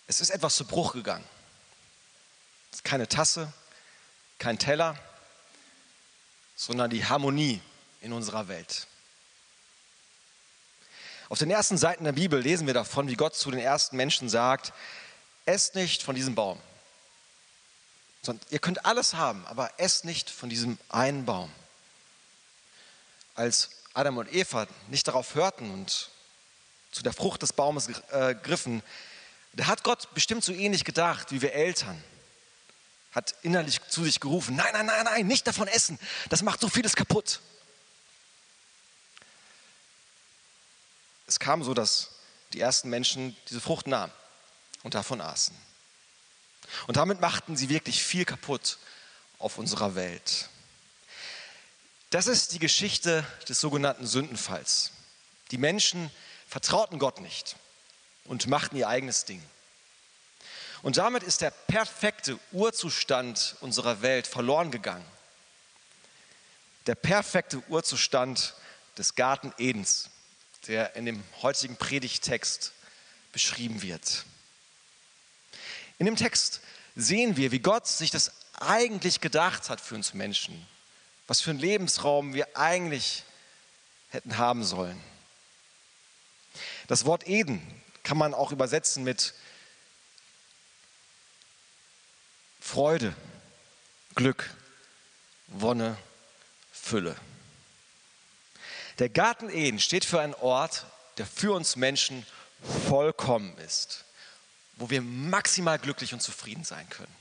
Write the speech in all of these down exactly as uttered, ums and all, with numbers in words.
Es ist etwas zu Bruch gegangen. Es ist keine Tasse, kein Teller, sondern die Harmonie in unserer Welt. Auf den ersten Seiten der Bibel lesen wir davon, wie Gott zu den ersten Menschen sagt: Esst nicht von diesem Baum. Sondern ihr könnt alles haben, aber esst nicht von diesem einen Baum. Als Adam und Eva nicht darauf hörten und zu der Frucht des Baumes äh, griffen, da hat Gott bestimmt so ähnlich gedacht wie wir Eltern. Hat innerlich zu sich gerufen: Nein, nein, nein, nein, nicht davon essen. Das macht so vieles kaputt. Es kam so, dass die ersten Menschen diese Frucht nahmen und davon aßen. Und damit machten sie wirklich viel kaputt auf unserer Welt. Das ist die Geschichte des sogenannten Sündenfalls. Die Menschen vertrauten Gott nicht und machten ihr eigenes Ding. Und damit ist der perfekte Urzustand unserer Welt verloren gegangen. Der perfekte Urzustand des Garten Edens, der in dem heutigen Predigttext beschrieben wird. In dem Text sehen wir, wie Gott sich das eigentlich gedacht hat für uns Menschen. Was für einen Lebensraum wir eigentlich hätten haben sollen. Das Wort Eden kann man auch übersetzen mit Freude, Glück, Wonne, Fülle. Der Garten Eden steht für einen Ort, der für uns Menschen vollkommen ist, wo wir maximal glücklich und zufrieden sein können.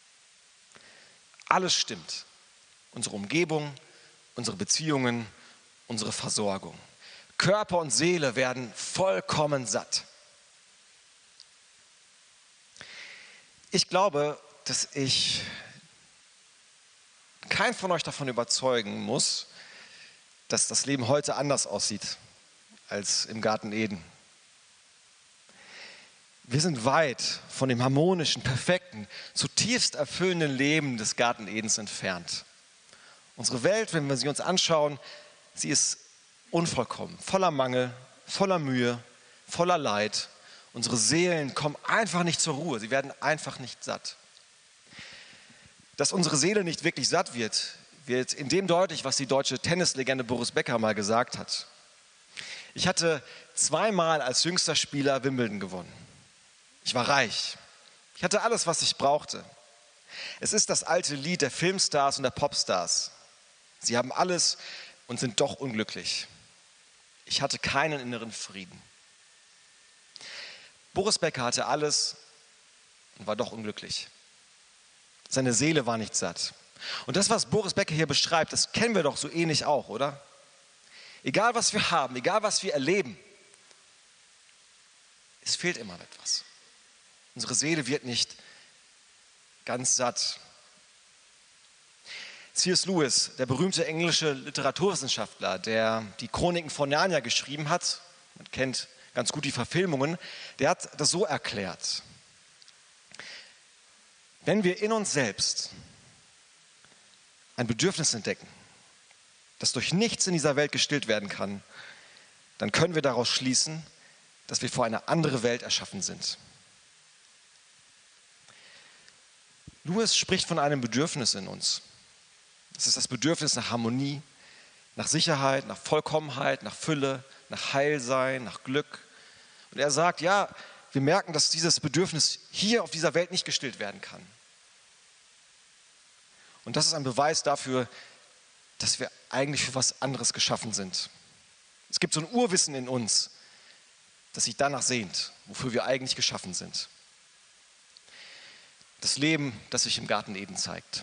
Alles stimmt. Unsere Umgebung, unsere Beziehungen, unsere Versorgung. Körper und Seele werden vollkommen satt. Ich glaube, dass ich keinen von euch davon überzeugen muss, dass das Leben heute anders aussieht als im Garten Eden. Wir sind weit von dem harmonischen, perfekten, zutiefst erfüllenden Leben des Garten Edens entfernt. Unsere Welt, wenn wir sie uns anschauen, sie ist unvollkommen, voller Mangel, voller Mühe, voller Leid. Unsere Seelen kommen einfach nicht zur Ruhe, sie werden einfach nicht satt. Dass unsere Seele nicht wirklich satt wird, wird in dem deutlich, was die deutsche Tennislegende Boris Becker mal gesagt hat. Ich hatte zweimal als jüngster Spieler Wimbledon gewonnen. Ich war reich. Ich hatte alles, was ich brauchte. Es ist das alte Lied der Filmstars und der Popstars. Sie haben alles und sind doch unglücklich. Ich hatte keinen inneren Frieden. Boris Becker hatte alles und war doch unglücklich. Seine Seele war nicht satt. Und das, was Boris Becker hier beschreibt, das kennen wir doch so ähnlich auch, oder? Egal, was wir haben, egal, was wir erleben, es fehlt immer etwas. Unsere Seele wird nicht ganz satt. C S Lewis, der berühmte englische Literaturwissenschaftler, der die Chroniken von Narnia geschrieben hat, man kennt ganz gut die Verfilmungen, der hat das so erklärt: Wenn wir in uns selbst ein Bedürfnis entdecken, das durch nichts in dieser Welt gestillt werden kann, dann können wir daraus schließen, dass wir für eine andere Welt erschaffen sind. Lewis spricht von einem Bedürfnis in uns. Das ist das Bedürfnis nach Harmonie, nach Sicherheit, nach Vollkommenheit, nach Fülle, nach Heilsein, nach Glück. Und er sagt, ja, wir merken, dass dieses Bedürfnis hier auf dieser Welt nicht gestillt werden kann. Und das ist ein Beweis dafür, dass wir eigentlich für was anderes geschaffen sind. Es gibt so ein Urwissen in uns, das sich danach sehnt, wofür wir eigentlich geschaffen sind. Das Leben, das sich im Garten Eden zeigt.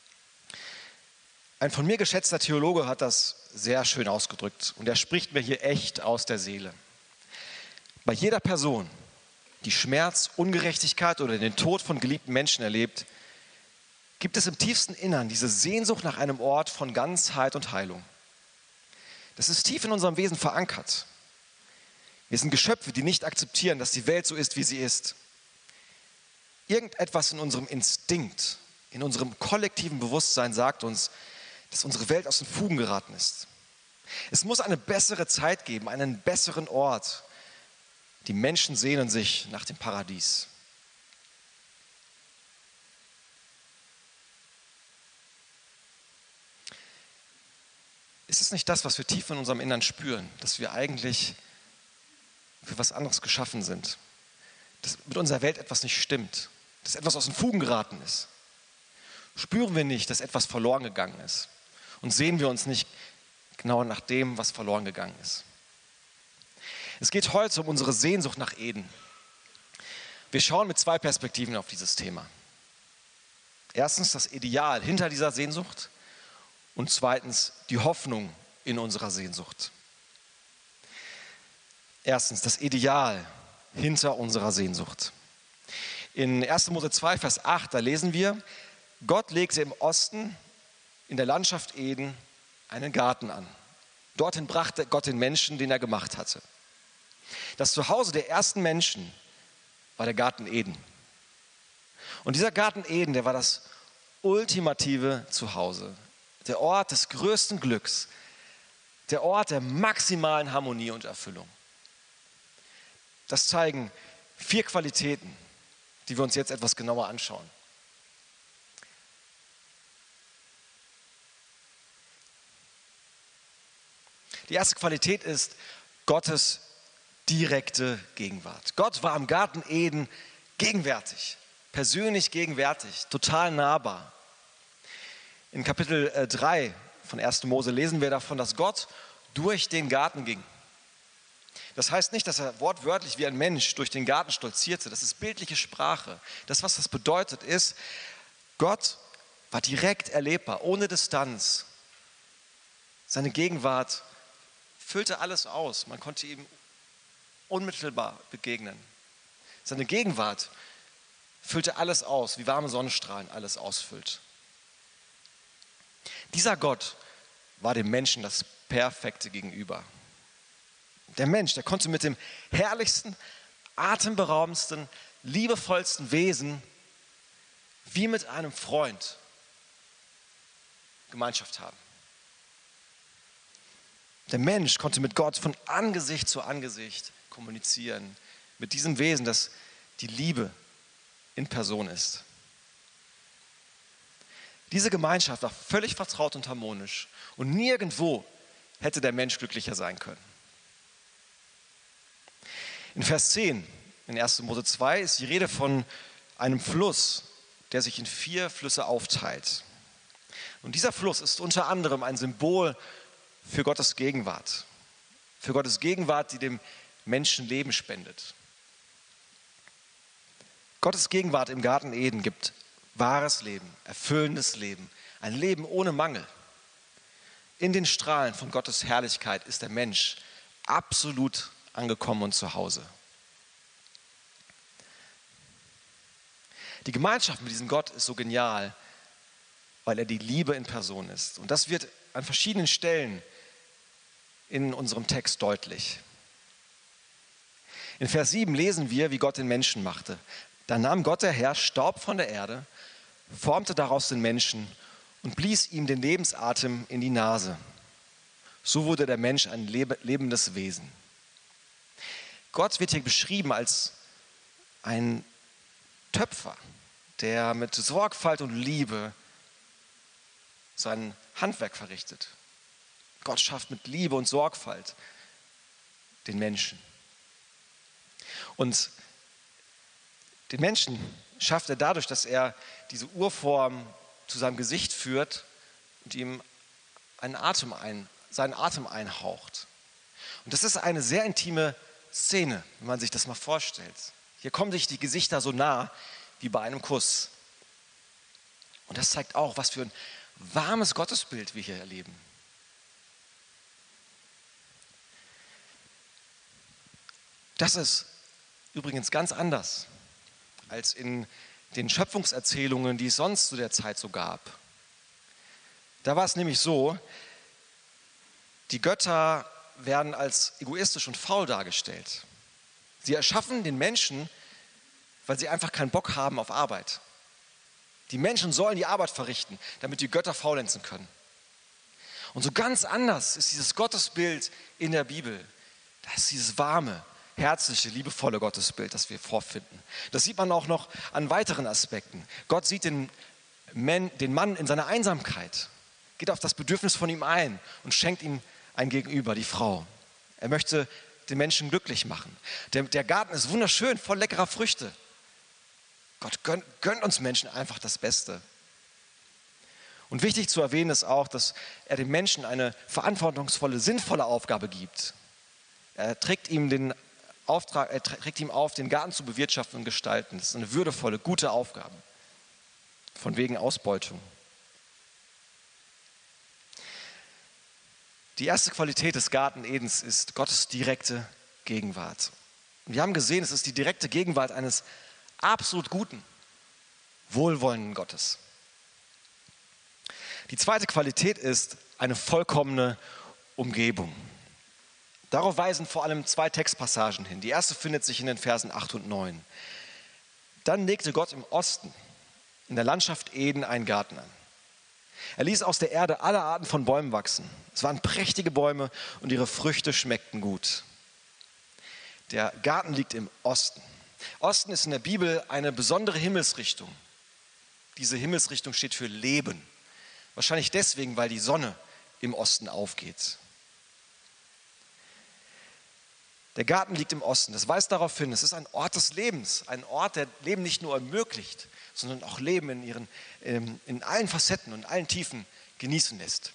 Ein von mir geschätzter Theologe hat das sehr schön ausgedrückt und er spricht mir hier echt aus der Seele. Bei jeder Person, die Schmerz, Ungerechtigkeit oder den Tod von geliebten Menschen erlebt, gibt es im tiefsten Innern diese Sehnsucht nach einem Ort von Ganzheit und Heilung. Das ist tief in unserem Wesen verankert. Wir sind Geschöpfe, die nicht akzeptieren, dass die Welt so ist, wie sie ist. Irgendetwas in unserem Instinkt, in unserem kollektiven Bewusstsein sagt uns, dass unsere Welt aus den Fugen geraten ist. Es muss eine bessere Zeit geben, einen besseren Ort. Die Menschen sehnen sich nach dem Paradies. ist es nicht das, was wir tief in unserem Innern spüren, dass wir eigentlich für was anderes geschaffen sind? Dass mit unserer Welt etwas nicht stimmt, dass etwas aus den Fugen geraten ist? Spüren wir nicht, dass etwas verloren gegangen ist? Und sehen wir uns nicht genau nach dem, was verloren gegangen ist? Es geht heute um unsere Sehnsucht nach Eden. Wir schauen mit zwei Perspektiven auf dieses Thema. Erstens das Ideal hinter dieser Sehnsucht und zweitens die Hoffnung in unserer Sehnsucht. Erstens das Ideal hinter unserer Sehnsucht. In erster Mose zwei, Vers acht, da lesen wir, Gott legte im Osten in der Landschaft Eden einen Garten an. Dorthin brachte Gott den Menschen, den er gemacht hatte. Das Zuhause der ersten Menschen war der Garten Eden. Und dieser Garten Eden, der war das ultimative Zuhause. Der Ort des größten Glücks. Der Ort der maximalen Harmonie und Erfüllung. Das zeigen vier Qualitäten, die wir uns jetzt etwas genauer anschauen. Die erste Qualität ist Gottes direkte Gegenwart. Gott war im Garten Eden gegenwärtig, persönlich gegenwärtig, total nahbar. In Kapitel drei von erster Mose lesen wir davon, dass Gott durch den Garten ging. Das heißt nicht, dass er wortwörtlich wie ein Mensch durch den Garten stolzierte. Das ist bildliche Sprache. Das, was das bedeutet, ist, Gott war direkt erlebbar, ohne Distanz. Seine Gegenwart füllte alles aus. Man konnte ihm unmittelbar begegnen. Seine Gegenwart füllte alles aus, wie warme Sonnenstrahlen alles ausfüllt. Dieser Gott war dem Menschen das perfekte Gegenüber. Der Mensch, der konnte mit dem herrlichsten, atemberaubendsten, liebevollsten Wesen wie mit einem Freund Gemeinschaft haben. Der Mensch konnte mit Gott von Angesicht zu Angesicht kommunizieren. Mit diesem Wesen, das die Liebe in Person ist. Diese Gemeinschaft war völlig vertraut und harmonisch. Und nirgendwo hätte der Mensch glücklicher sein können. In Vers zehn, in erster Mose zwei, ist die Rede von einem Fluss, der sich in vier Flüsse aufteilt. Und dieser Fluss ist unter anderem ein Symbol für Gottes Gegenwart. Für Gottes Gegenwart, die dem Menschen Leben spendet. Gottes Gegenwart im Garten Eden gibt wahres Leben, erfüllendes Leben, ein Leben ohne Mangel. In den Strahlen von Gottes Herrlichkeit ist der Mensch absolut angekommen und zu Hause. Die Gemeinschaft mit diesem Gott ist so genial, weil er die Liebe in Person ist. Und das wird an verschiedenen Stellen in unserem Text deutlich. In Vers sieben lesen wir, wie Gott den Menschen machte. Da nahm Gott der Herr Staub von der Erde, formte daraus den Menschen und blies ihm den Lebensatem in die Nase. So wurde der Mensch ein lebendes Wesen. Gott wird hier beschrieben als ein Töpfer, der mit Sorgfalt und Liebe sein Handwerk verrichtet. Gott schafft mit Liebe und Sorgfalt den Menschen. Und den Menschen schafft er dadurch, dass er diese Urform zu seinem Gesicht führt und ihm einen Atem ein, seinen Atem einhaucht. Und das ist eine sehr intime Szene, wenn man sich das mal vorstellt. Hier kommen sich die Gesichter so nah wie bei einem Kuss. Und das zeigt auch, was für ein warmes Gottesbild wir hier erleben. Das ist übrigens ganz anders als in den Schöpfungserzählungen, die es sonst zu der Zeit so gab. Da war es nämlich so, die Götter werden als egoistisch und faul dargestellt. Sie erschaffen den Menschen, weil sie einfach keinen Bock haben auf Arbeit. Die Menschen sollen die Arbeit verrichten, damit die Götter faulenzen können. Und so ganz anders ist dieses Gottesbild in der Bibel. Das ist dieses warme, herzliche, liebevolle Gottesbild, das wir vorfinden. Das sieht man auch noch an weiteren Aspekten. Gott sieht den, Men, den Mann in seiner Einsamkeit. geht auf das Bedürfnis von ihm ein und schenkt ihm ein Gegenüber, die Frau. Er möchte den Menschen glücklich machen. Der, der Garten ist wunderschön, voll leckerer Früchte. Gott gönnt, gönnt uns Menschen einfach das Beste. Und wichtig zu erwähnen ist auch, dass er dem Menschen eine verantwortungsvolle, sinnvolle Aufgabe gibt. Er trägt ihm den Auftrag, er trägt ihm auf, den Garten zu bewirtschaften und gestalten. Das ist eine würdevolle, gute Aufgabe. Von wegen Ausbeutung. Die erste Qualität des Garten Edens ist Gottes direkte Gegenwart. Und wir haben gesehen, es ist die direkte Gegenwart eines absolut guten, wohlwollenden Gottes. Die zweite Qualität ist eine vollkommene Umgebung. Darauf weisen vor allem zwei Textpassagen hin. Die erste findet sich in den Versen acht und neun. Dann legte Gott im Osten, in der Landschaft Eden, einen Garten an. Er ließ aus der Erde alle Arten von Bäumen wachsen. Es waren prächtige Bäume und ihre Früchte schmeckten gut. Der Garten liegt im Osten. Osten ist in der Bibel eine besondere Himmelsrichtung. Diese Himmelsrichtung steht für Leben. Wahrscheinlich deswegen, weil die Sonne im Osten aufgeht. Der Garten liegt im Osten. Das weist darauf hin, es ist ein Ort des Lebens. Ein Ort, der Leben nicht nur ermöglicht, sondern auch Leben in, ihren, in allen Facetten und allen Tiefen genießen lässt.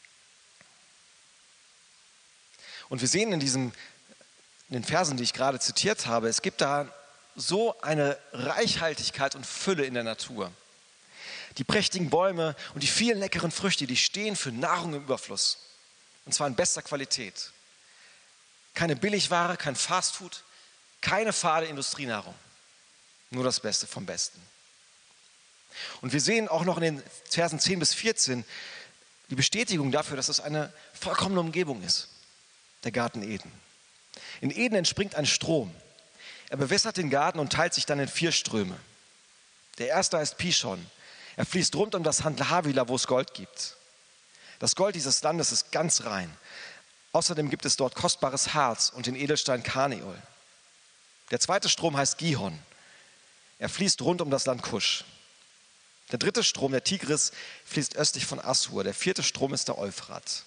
Und wir sehen in, diesem, in den Versen, die ich gerade zitiert habe, es gibt da so eine Reichhaltigkeit und Fülle in der Natur. Die prächtigen Bäume und die vielen leckeren Früchte, die stehen für Nahrung im Überfluss. Und zwar in bester Qualität. Keine Billigware, kein Fastfood, keine fade Industrienahrung. Nur das Beste vom Besten. Und wir sehen auch noch in den Versen zehn bis vierzehn die Bestätigung dafür, dass es eine vollkommene Umgebung ist. Der Garten Eden. In Eden entspringt ein Strom. Er bewässert den Garten und teilt sich dann in vier Ströme. Der erste heißt Pishon. Er fließt rund um das Land Havila, wo es Gold gibt. Das Gold dieses Landes ist ganz rein. Außerdem gibt es dort kostbares Harz und den Edelstein Karneol. Der zweite Strom heißt Gihon. Er fließt rund um das Land Kusch. Der dritte Strom, der Tigris, fließt östlich von Assur. Der vierte Strom ist der Euphrat.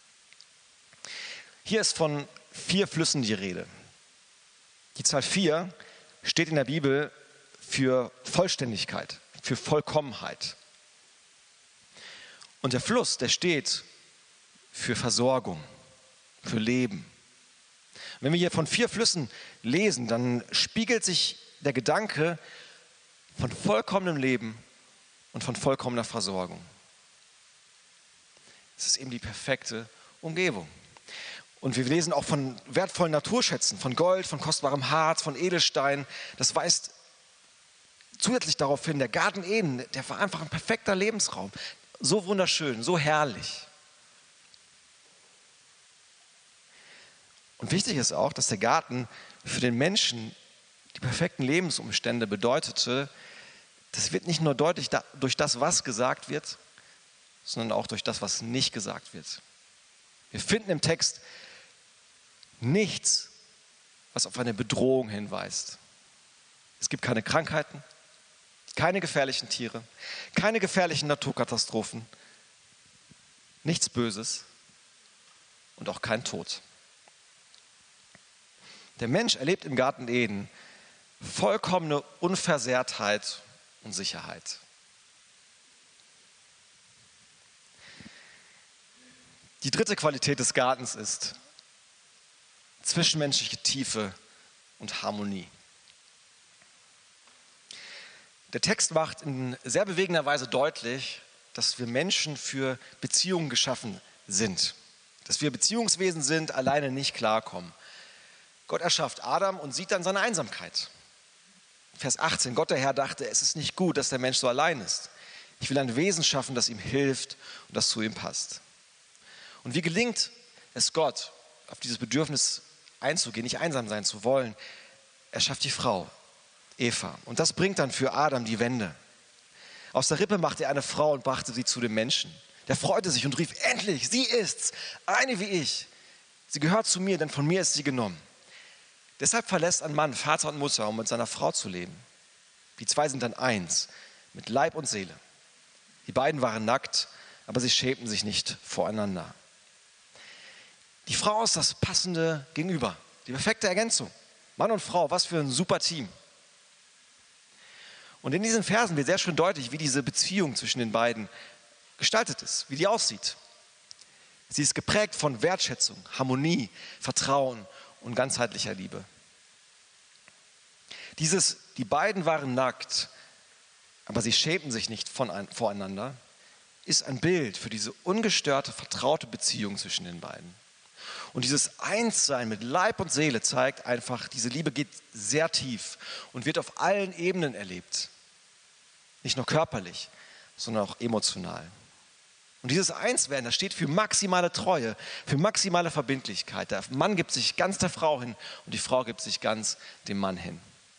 Hier ist von vier Flüssen die Rede. Die Zahl vier steht in der Bibel für Vollständigkeit, für Vollkommenheit. Und der Fluss, der steht für Versorgung, für Leben. Und wenn wir hier von vier Flüssen lesen, dann spiegelt sich der Gedanke von vollkommenem Leben und von vollkommener Versorgung. Es ist eben die perfekte Umgebung. Und wir lesen auch von wertvollen Naturschätzen, von Gold, von kostbarem Harz, von Edelstein. Das weist zusätzlich darauf hin, der Garten Eden, der war einfach ein perfekter Lebensraum. So wunderschön, so herrlich. Und wichtig ist auch, dass der Garten für den Menschen die perfekten Lebensumstände bedeutete. Das wird nicht nur deutlich da, durch das, was gesagt wird, sondern auch durch das, was nicht gesagt wird. Wir finden im Text nichts, was auf eine Bedrohung hinweist. Es gibt keine Krankheiten, keine gefährlichen Tiere, keine gefährlichen Naturkatastrophen, nichts Böses und auch kein Tod. Der Mensch erlebt im Garten Eden vollkommene Unversehrtheit und Sicherheit. Die dritte Qualität des Gartens ist zwischenmenschliche Tiefe und Harmonie. Der Text macht in sehr bewegender Weise deutlich, dass wir Menschen für Beziehungen geschaffen sind. Dass wir Beziehungswesen sind, alleine nicht klarkommen. Gott erschafft Adam und sieht dann seine Einsamkeit. Vers achtzehn, Gott der Herr dachte, es ist nicht gut, dass der Mensch so allein ist. Ich will ein Wesen schaffen, das ihm hilft und das zu ihm passt. Und wie gelingt es Gott, auf dieses Bedürfnis einzugehen, nicht einsam sein zu wollen? Er schafft die Frau, Eva. Und das bringt dann für Adam die Wende. Aus der Rippe machte er eine Frau und brachte sie zu dem Menschen. Der freute sich und rief, endlich, sie ist's, eine wie ich. Sie gehört zu mir, denn von mir ist sie genommen. Deshalb verlässt ein Mann Vater und Mutter, um mit seiner Frau zu leben. Die zwei sind dann eins, mit Leib und Seele. Die beiden waren nackt, aber sie schämten sich nicht voreinander. Die Frau ist das passende Gegenüber, die perfekte Ergänzung. Mann und Frau, was für ein super Team. Und in diesen Versen wird sehr schön deutlich, wie diese Beziehung zwischen den beiden gestaltet ist, wie die aussieht. Sie ist geprägt von Wertschätzung, Harmonie, Vertrauen und ganzheitlicher Liebe. Dieses, die beiden waren nackt, aber sie schämten sich nicht von, voreinander, ist ein Bild für diese ungestörte, vertraute Beziehung zwischen den beiden. Und dieses Einssein mit Leib und Seele zeigt einfach, diese Liebe geht sehr tief und wird auf allen Ebenen erlebt. Nicht nur körperlich, sondern auch emotional. Und dieses Einswerden, das steht für maximale Treue, für maximale Verbindlichkeit. Der Mann gibt sich ganz der Frau hin und die Frau gibt sich ganz dem Mann hin.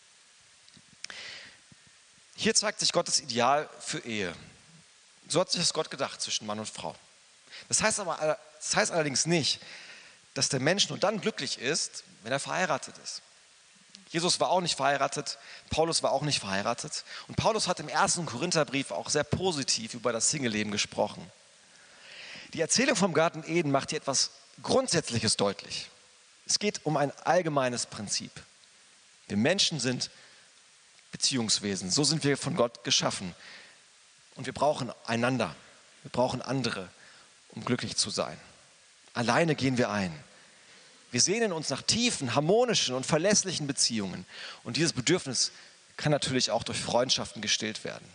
Hier zeigt sich Gottes Ideal für Ehe. So hat sich das Gott gedacht zwischen Mann und Frau. Das heißt, aber, das heißt allerdings nicht, dass der Mensch nur dann glücklich ist, wenn er verheiratet ist. Jesus war auch nicht verheiratet, Paulus war auch nicht verheiratet. Und Paulus hat im ersten Korintherbrief auch sehr positiv über das Singleleben gesprochen. Die Erzählung vom Garten Eden macht hier etwas Grundsätzliches deutlich. Es geht um ein allgemeines Prinzip. Wir Menschen sind Beziehungswesen, so sind wir von Gott geschaffen. Und wir brauchen einander, wir brauchen andere, um glücklich zu sein. Alleine gehen wir ein. Wir sehnen uns nach tiefen, harmonischen und verlässlichen Beziehungen. Und dieses Bedürfnis kann natürlich auch durch Freundschaften gestillt werden.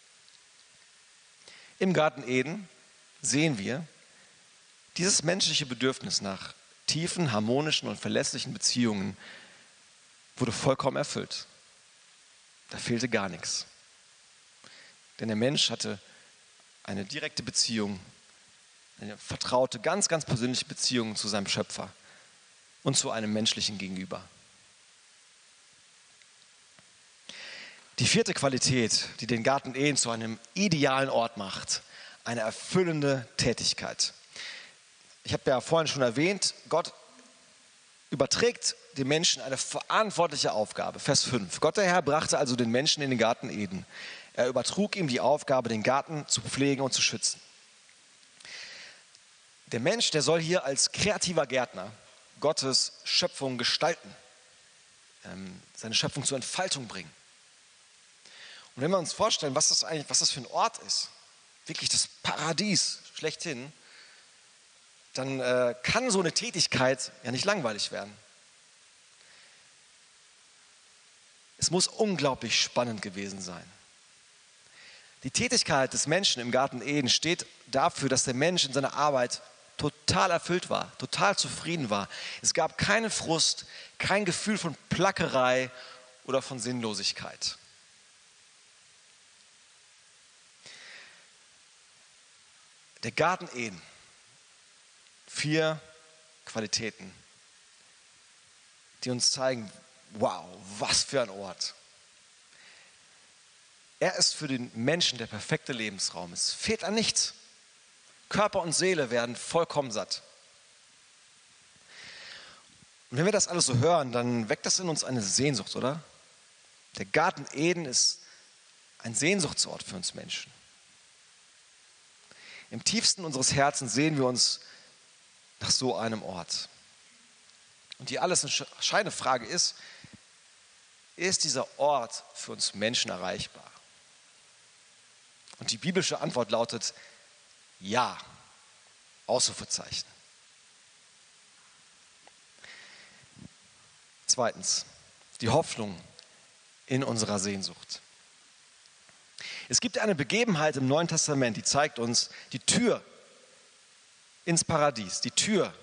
Im Garten Eden sehen wir, dieses menschliche Bedürfnis nach tiefen, harmonischen und verlässlichen Beziehungen wurde vollkommen erfüllt. Da fehlte gar nichts. Denn der Mensch hatte eine direkte Beziehung, eine vertraute, ganz, ganz persönliche Beziehung zu seinem Schöpfer und zu einem menschlichen Gegenüber. Die vierte Qualität, die den Garten Eden zu einem idealen Ort macht, eine erfüllende Tätigkeit. Ich habe ja vorhin schon erwähnt, Gott überträgt dem Menschen eine verantwortliche Aufgabe. Vers fünf. Gott der Herr brachte also den Menschen in den Garten Eden. Er übertrug ihm die Aufgabe, den Garten zu pflegen und zu schützen. Der Mensch, der soll hier als kreativer Gärtner Gottes Schöpfung gestalten, ähm, seine Schöpfung zur Entfaltung bringen. Und wenn wir uns vorstellen, was das eigentlich, was das für ein Ort ist, wirklich das Paradies schlechthin, dann äh, kann so eine Tätigkeit ja nicht langweilig werden. Es muss unglaublich spannend gewesen sein. Die Tätigkeit des Menschen im Garten Eden steht dafür, dass der Mensch in seiner Arbeit total erfüllt war, total zufrieden war. Es gab keinen Frust, kein Gefühl von Plackerei oder von Sinnlosigkeit. Der Garten Eden, vier Qualitäten, die uns zeigen, wow, was für ein Ort. Er ist für den Menschen der perfekte Lebensraum. Es fehlt an nichts. Körper und Seele werden vollkommen satt. Und wenn wir das alles so hören, dann weckt das in uns eine Sehnsucht, oder? Der Garten Eden ist ein Sehnsuchtsort für uns Menschen. Im tiefsten unseres Herzens sehen wir uns nach so einem Ort. Und die alles entscheidende Frage ist, ist dieser Ort für uns Menschen erreichbar? Und die biblische Antwort lautet ja, Ausrufezeichen. Zweitens, die Hoffnung in unserer Sehnsucht. Es gibt eine Begebenheit im Neuen Testament, die zeigt uns die Tür ins Paradies, die Tür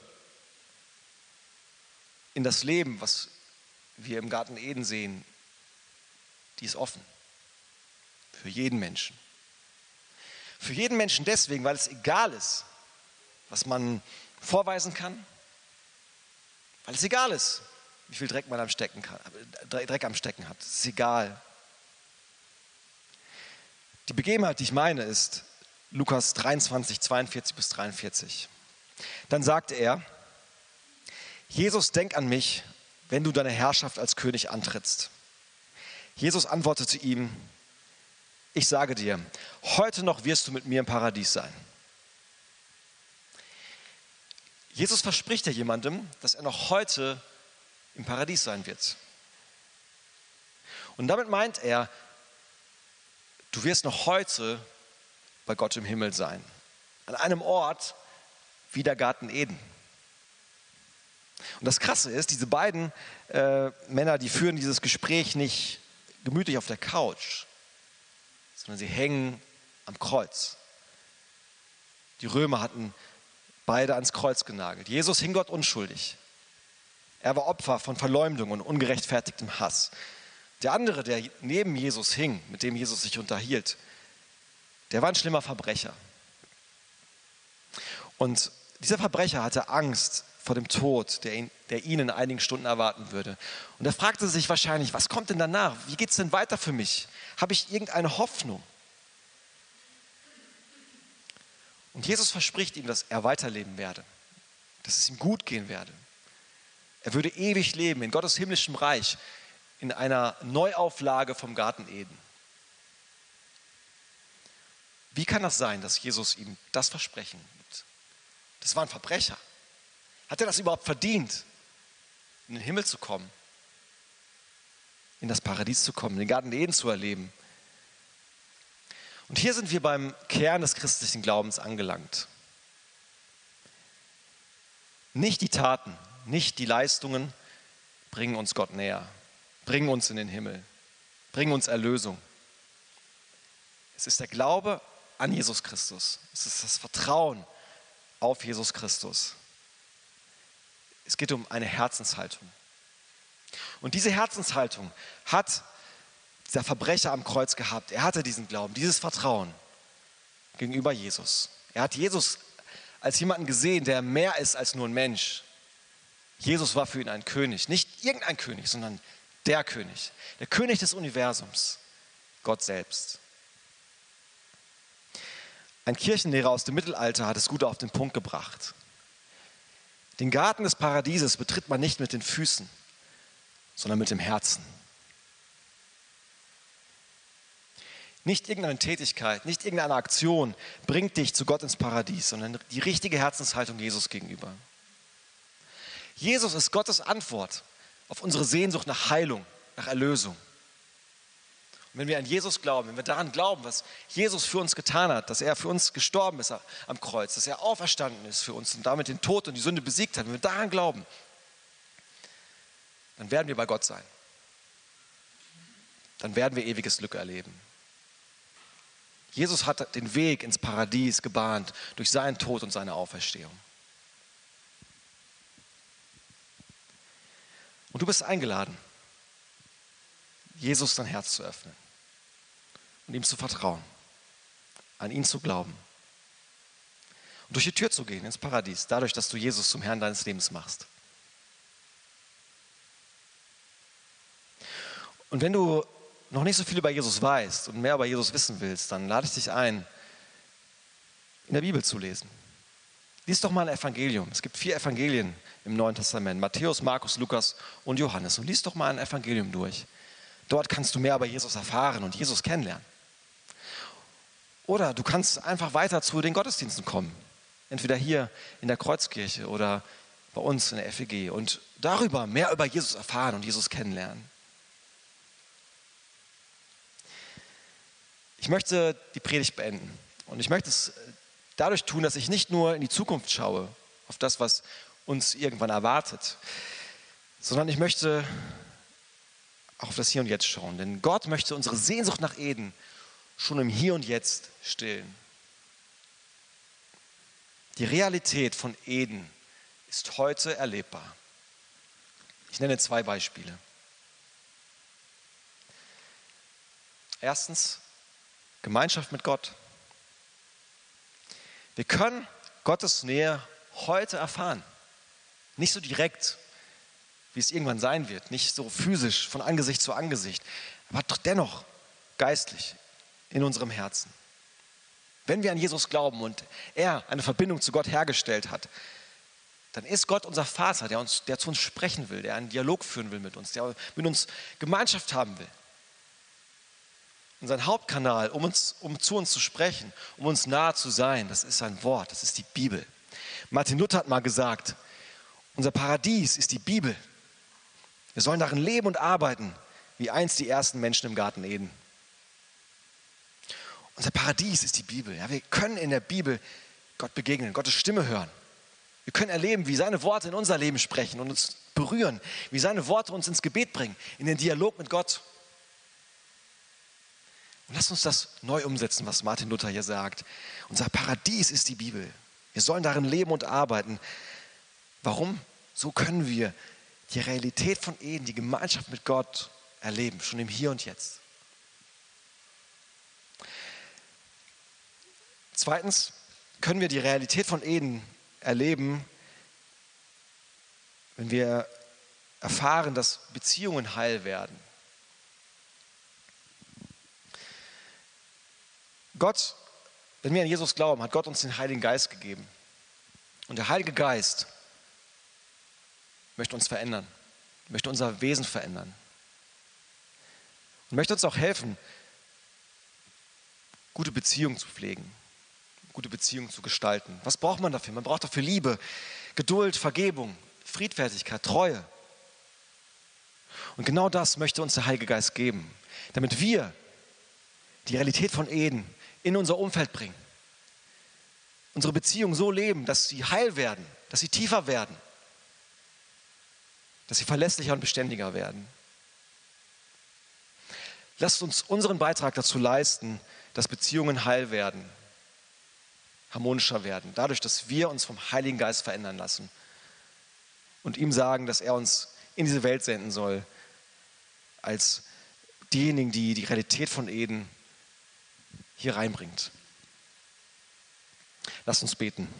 in das Leben, was wir im Garten Eden sehen, die ist offen. Für jeden Menschen. Für jeden Menschen deswegen, weil es egal ist, was man vorweisen kann, weil es egal ist, wie viel Dreck man am Stecken kann, Dreck am Stecken hat. Es ist egal. Die Begebenheit, die ich meine, ist Lukas dreiundzwanzig, zweiundvierzig bis dreiundvierzig. Dann sagte er, Jesus, denk an mich, wenn du deine Herrschaft als König antrittst. Jesus antwortete ihm, ich sage dir, heute noch wirst du mit mir im Paradies sein. Jesus verspricht ja jemandem, dass er noch heute im Paradies sein wird. Und damit meint er, du wirst noch heute bei Gott im Himmel sein. An einem Ort wie der Garten Eden. Und das Krasse ist, diese beiden äh, Männer, die führen dieses Gespräch nicht gemütlich auf der Couch, sondern sie hängen am Kreuz. Die Römer hatten beide ans Kreuz genagelt. Jesus hing dort unschuldig. Er war Opfer von Verleumdung und ungerechtfertigtem Hass. Der andere, der neben Jesus hing, mit dem Jesus sich unterhielt, der war ein schlimmer Verbrecher. Und dieser Verbrecher hatte Angst vor dem Tod, der ihn, der ihn in einigen Stunden erwarten würde. Und er fragte sich wahrscheinlich, was kommt denn danach? Wie geht es denn weiter für mich? Habe ich irgendeine Hoffnung? Und Jesus verspricht ihm, dass er weiterleben werde, dass es ihm gut gehen werde. Er würde ewig leben in Gottes himmlischem Reich, in einer Neuauflage vom Garten Eden. Wie kann das sein, dass Jesus ihm das Versprechen gibt? Das war ein Verbrecher. Hat er das überhaupt verdient, in den Himmel zu kommen, in das Paradies zu kommen, den Garten Eden zu erleben? Und hier sind wir beim Kern des christlichen Glaubens angelangt. Nicht die Taten, nicht die Leistungen bringen uns Gott näher, bringen uns in den Himmel, bringen uns Erlösung. Es ist der Glaube an Jesus Christus. Es ist das Vertrauen auf Jesus Christus. Es geht um eine Herzenshaltung. Und diese Herzenshaltung hat dieser Verbrecher am Kreuz gehabt. Er hatte diesen Glauben, dieses Vertrauen gegenüber Jesus. Er hat Jesus als jemanden gesehen, der mehr ist als nur ein Mensch. Jesus war für ihn ein König, nicht irgendein König, sondern der König, der König des Universums, Gott selbst. Ein Kirchenlehrer aus dem Mittelalter hat es gut auf den Punkt gebracht. Den Garten des Paradieses betritt man nicht mit den Füßen, sondern mit dem Herzen. Nicht irgendeine Tätigkeit, nicht irgendeine Aktion bringt dich zu Gott ins Paradies, sondern die richtige Herzenshaltung Jesus gegenüber. Jesus ist Gottes Antwort auf unsere Sehnsucht nach Heilung, nach Erlösung. Und wenn wir an Jesus glauben, wenn wir daran glauben, was Jesus für uns getan hat, dass er für uns gestorben ist am Kreuz, dass er auferstanden ist für uns und damit den Tod und die Sünde besiegt hat, wenn wir daran glauben, dann werden wir bei Gott sein. Dann werden wir ewiges Glück erleben. Jesus hat den Weg ins Paradies gebahnt durch seinen Tod und seine Auferstehung. Und du bist eingeladen, Jesus dein Herz zu öffnen und ihm zu vertrauen, an ihn zu glauben und durch die Tür zu gehen ins Paradies, dadurch, dass du Jesus zum Herrn deines Lebens machst. Und wenn du noch nicht so viel über Jesus weißt und mehr über Jesus wissen willst, dann lade ich dich ein, in der Bibel zu lesen. Lies doch mal ein Evangelium. Es gibt vier Evangelien im Neuen Testament, Matthäus, Markus, Lukas und Johannes. Und lies doch mal ein Evangelium durch. Dort kannst du mehr über Jesus erfahren und Jesus kennenlernen. Oder du kannst einfach weiter zu den Gottesdiensten kommen. Entweder hier in der Kreuzkirche oder bei uns in der F E G und darüber mehr über Jesus erfahren und Jesus kennenlernen. Ich möchte die Predigt beenden und ich möchte es dadurch tun, dass ich nicht nur in die Zukunft schaue, auf das, was uns irgendwann erwartet, sondern ich möchte auch auf das Hier und Jetzt schauen. Denn Gott möchte unsere Sehnsucht nach Eden schon im Hier und Jetzt stillen. Die Realität von Eden ist heute erlebbar. Ich nenne zwei Beispiele. Erstens, Gemeinschaft mit Gott. Wir können Gottes Nähe heute erfahren. Nicht so direkt, wie es irgendwann sein wird, nicht so physisch von Angesicht zu Angesicht, aber doch dennoch geistlich in unserem Herzen. Wenn wir an Jesus glauben und er eine Verbindung zu Gott hergestellt hat, dann ist Gott unser Vater, der, uns, der zu uns sprechen will, der einen Dialog führen will mit uns, der mit uns Gemeinschaft haben will. Und sein Hauptkanal, um, uns, um zu uns zu sprechen, um uns nahe zu sein, das ist sein Wort, das ist die Bibel. Martin Luther hat mal gesagt, unser Paradies ist die Bibel. Wir sollen darin leben und arbeiten, wie einst die ersten Menschen im Garten Eden. Unser Paradies ist die Bibel. Ja, wir können in der Bibel Gott begegnen, Gottes Stimme hören. Wir können erleben, wie seine Worte in unser Leben sprechen und uns berühren, wie seine Worte uns ins Gebet bringen, in den Dialog mit Gott. Und lasst uns das neu umsetzen, was Martin Luther hier sagt. Unser Paradies ist die Bibel. Wir sollen darin leben und arbeiten. Warum? So können wir die Realität von Eden, die Gemeinschaft mit Gott erleben, schon im Hier und Jetzt. Zweitens können wir die Realität von Eden erleben, wenn wir erfahren, dass Beziehungen heil werden. Gott, wenn wir an Jesus glauben, hat Gott uns den Heiligen Geist gegeben. Und der Heilige Geist möchte uns verändern, möchte unser Wesen verändern. Und möchte uns auch helfen, gute Beziehungen zu pflegen, gute Beziehungen zu gestalten. Was braucht man dafür? Man braucht dafür Liebe, Geduld, Vergebung, Friedfertigkeit, Treue. Und genau das möchte uns der Heilige Geist geben, damit wir die Realität von Eden in unser Umfeld bringen. Unsere Beziehungen so leben, dass sie heil werden, dass sie tiefer werden, dass sie verlässlicher und beständiger werden. Lasst uns unseren Beitrag dazu leisten, dass Beziehungen heil werden, harmonischer werden, dadurch, dass wir uns vom Heiligen Geist verändern lassen und ihm sagen, dass er uns in diese Welt senden soll, als diejenigen, die die Realität von Eden hier reinbringt. Lasst uns beten.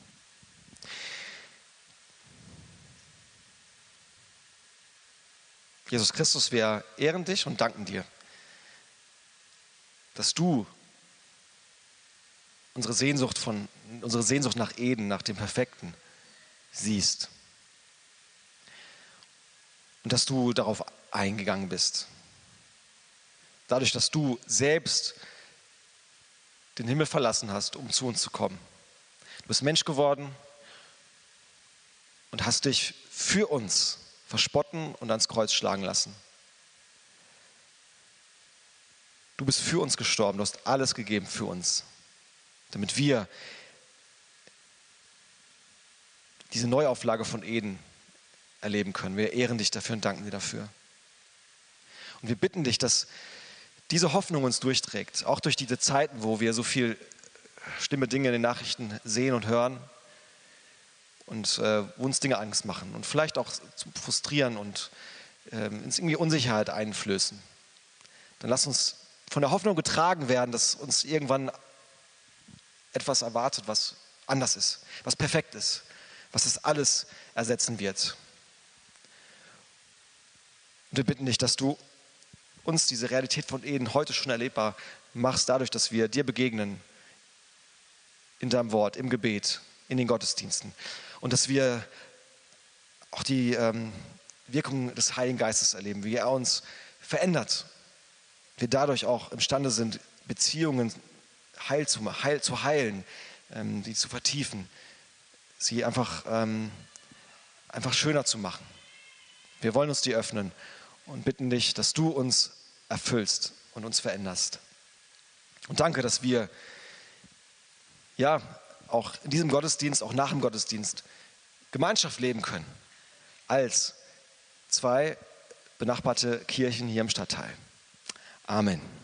Jesus Christus, wir ehren dich und danken dir, dass du unsere Sehnsucht, von, unsere Sehnsucht nach Eden, nach dem Perfekten siehst. Und dass du darauf eingegangen bist. Dadurch, dass du selbst den Himmel verlassen hast, um zu uns zu kommen. Du bist Mensch geworden und hast dich für uns verspotten und ans Kreuz schlagen lassen. Du bist für uns gestorben, du hast alles gegeben für uns, damit wir diese Neuauflage von Eden erleben können. Wir ehren dich dafür und danken dir dafür. Und wir bitten dich, dass diese Hoffnung uns durchträgt, auch durch diese Zeiten, wo wir so viel schlimme Dinge in den Nachrichten sehen und hören und äh, wo uns Dinge Angst machen und vielleicht auch frustrieren und äh, uns irgendwie Unsicherheit einflößen. Dann lass uns von der Hoffnung getragen werden, dass uns irgendwann etwas erwartet, was anders ist, was perfekt ist, was das alles ersetzen wird. Und wir bitten dich, dass du uns diese Realität von Eden heute schon erlebbar machst, dadurch, dass wir dir begegnen in deinem Wort, im Gebet, in den Gottesdiensten. Und dass wir auch die ähm, Wirkung des Heiligen Geistes erleben, wie er uns verändert. Wir dadurch auch imstande sind, Beziehungen heil zu, heil, zu heilen, ähm, sie zu vertiefen, sie einfach, ähm, einfach schöner zu machen. Wir wollen uns die öffnen und bitten dich, dass du uns erfüllst und uns veränderst. Und danke, dass wir ja auch in diesem Gottesdienst, auch nach dem Gottesdienst, Gemeinschaft leben können als zwei benachbarte Kirchen hier im Stadtteil. Amen.